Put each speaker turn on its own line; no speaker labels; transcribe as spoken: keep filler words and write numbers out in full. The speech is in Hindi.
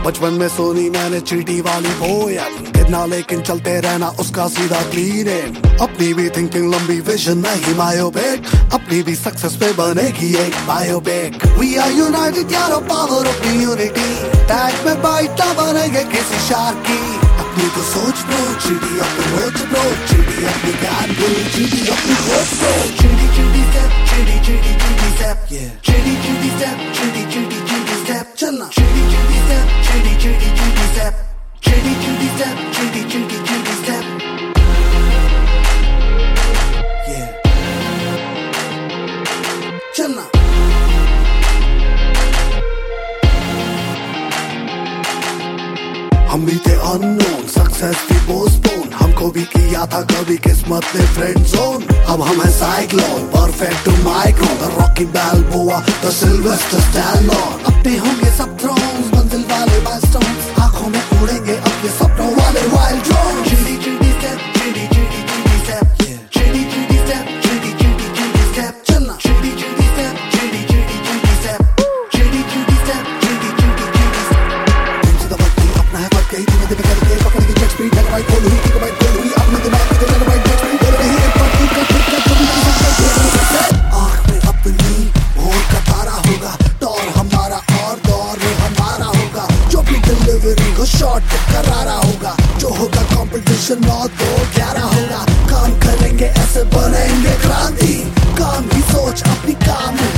बचपन में सोनी मैंने चीटी वाली पोयम, गिरना लेकिन चलते रहना उसका सीधा क्लीन है। अपनी भी थिंकिंग लंबी, विजन नहीं मायोपिक, अपनी भी सक्सेस पे बनेगी एक बायोपिक। वी आर यूनाइटेड यारो, पावर ऑफ यूनिटी, टैग में बाइट ना बनेंगे किसी शार्क की। अपनी तो सोच ब्रो, चीटी अपनी रोच ब्रो, चीटी अपनी ज्ञान ब्रो, चीटी अपनी सोच ब्रो। चीटी चीटी स्टेप, चीटी चीटी चीटी स्टेप, चीटी चीटी स्टेप, चीटी चीटी चीटी स्टेप, चलना चीटी चीटी स्टेप, चीटी चीटी चीटी स्टेप, चीटी चीटी स्टेप, चीटी चीटी चीटी स्टेप। चलना हम भी थे अननोन, सक्सेस थी पोस्टपोन, हमको भी किया था कभी किस्मत ने फ्रेंड जोन। अब हम है cyclone, perfect to micron, the Rocky Balboa, the Sylvester Stallone. अपने होंगे सब थ्रोन्स, मंजिल वाले माइलस्टोन्स, आंखों में उड़ेंगे अपने सपनों वाले वाइल्ड ड्रोन। चिड़ी चिड़ी स्टेप, चिड़ी चिड़ी चिड़ी स्टेप, चिड़ी चिड़ी स्टेप, चिड़ी चिड़ी चिड़ी स्टेप, चलना चिड़ी चिड़ी स्टेप, चिड़ी चिड़ी चिड़ी स्टेप, चिड़ी चिड़ी स्टेप, चिड़ी चिड़ी चिड़ी स्टेप। तुमसे तो वक्त ही अपना है, वक्त कहीं धीमे धीमे करके पकड़ेंगे जेट स्पीड, लग राइट बोल हुई की बाइट बोल हुई, अपने दिमाग में लग राइट जेट स्पीड, बोल रही है एक बार ठीक का ठीक का कभी नहीं सकता। आँख में अपनी और का तारा होगा, दौर हमारा और दौर हमारा होगा, जो भी डिलीवरी हो शॉर्ट करारा होगा, जो होगा कंपटीशन नौ दो ग्यारह होगा। काम करेंगे ऐसे बनेंगे क्रांति, काम ही सोच अपनी काम